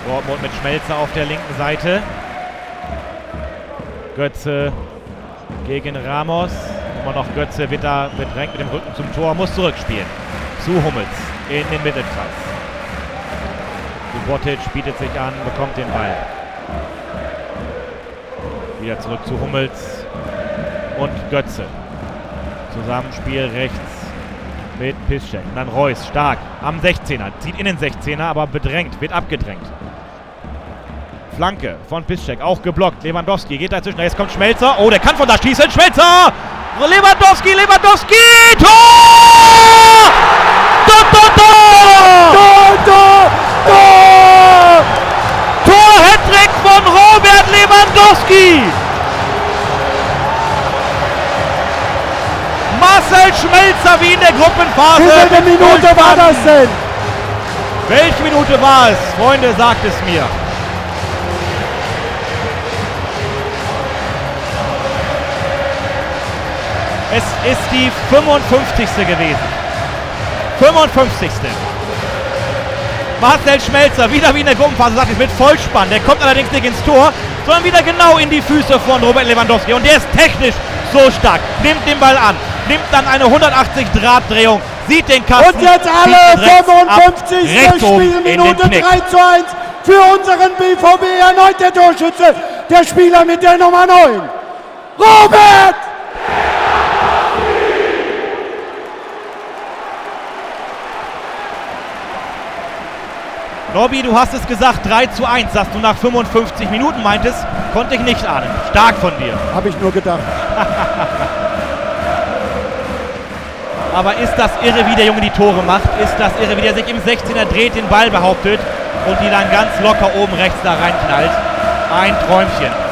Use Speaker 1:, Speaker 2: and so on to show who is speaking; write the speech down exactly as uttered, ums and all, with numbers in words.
Speaker 1: Dortmund mit Schmelzer auf der linken Seite. Götze gegen Ramos. Immer noch Götze, wird da bedrängt mit dem Rücken zum Tor, muss zurückspielen. Zu Hummels in den Mittelkreis. Subotic bietet sich an, bekommt den Ball. Wieder zurück zu Hummels und Götze. Zusammenspiel rechts mit Piszczek. Und dann Reus, stark, am sechzehner. Zieht in den sechzehner, aber bedrängt, wird abgedrängt. Flanke von Piszczek, auch geblockt. Lewandowski geht dazwischen. Jetzt kommt Schmelzer. Oh, der kann von da schießen. Schmelzer! Lewandowski, Lewandowski! Tor! Tor, Tor, Tor!
Speaker 2: Tor, Tor, Tor!
Speaker 1: Tor-Hattrick von Robert Lewandowski! Marcel Schmelzer wie in der Gruppenphase.
Speaker 2: Wie viele Minute war das denn?
Speaker 1: Welche Minute war es? Freunde, sagt es mir. Es ist die fünfundfünfzigste gewesen. fünfundfünfzigste Marcel Schmelzer, wieder wie in der Gruppenphase, sagt es mit Vollspann. Der kommt allerdings nicht ins Tor, sondern wieder genau in die Füße von Robert Lewandowski. Und der ist technisch so stark. Nimmt den Ball an, nimmt dann eine hundertachtzig Grad Drehung, sieht den Kasten.
Speaker 2: Und jetzt alle fünfundfünfzigste Spielminute drei zu eins für unseren B V B. Erneut der Torschütze, der Spieler mit der Nummer neun. Robert!
Speaker 1: Robby, du hast es gesagt, drei zu eins, dass du nach fünfundfünfzig Minuten meintest, konnte ich nicht ahnen. Stark von dir.
Speaker 2: Habe ich nur gedacht.
Speaker 1: Aber ist das irre, wie der Junge die Tore macht? Ist das irre, wie der sich im sechzehner dreht, den Ball behauptet und die dann ganz locker oben rechts da reinknallt? Ein Träumchen.